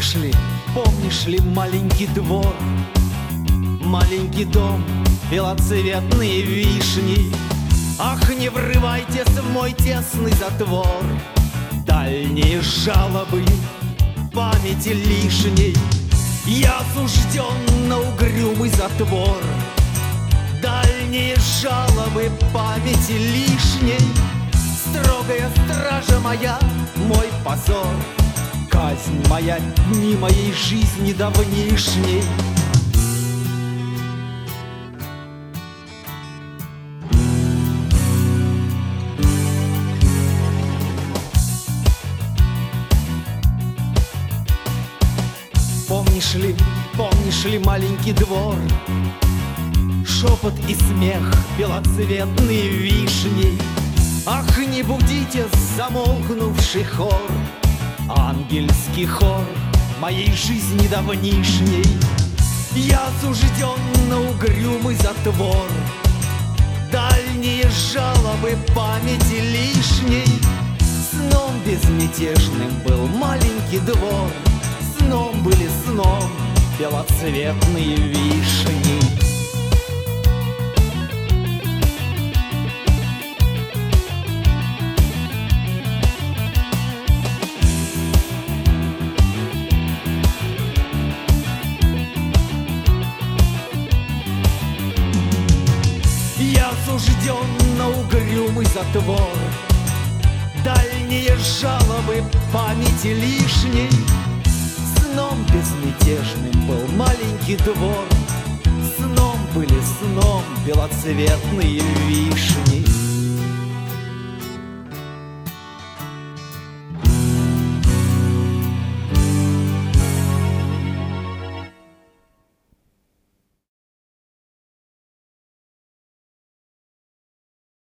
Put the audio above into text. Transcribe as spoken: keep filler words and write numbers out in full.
Помнишь ли, помнишь ли маленький двор, маленький дом, белоцветные вишни? Ах, не врывайтесь в мой тесный затвор, дальние жалобы памяти лишней. Я осужден на угрюмый затвор, дальние жалобы памяти лишней. Строгая стража моя, мой позор, казнь моя, дни моей жизни давнишней. Помнишь ли, помнишь ли маленький двор, шепот и смех, белоцветные вишни? Ах, не будите замолкнувший хор, ангельский хор моей жизни давнишней. Я осужден на угрюмый затвор, дальние жалобы памяти лишней. Сном безмятежным был маленький двор, сном были сном белоцветные вишни. Я осужден на угрюмый затвор, дальние жалобы памяти лишней. Сном безмятежным был маленький двор, сном были сном белоцветные вишни.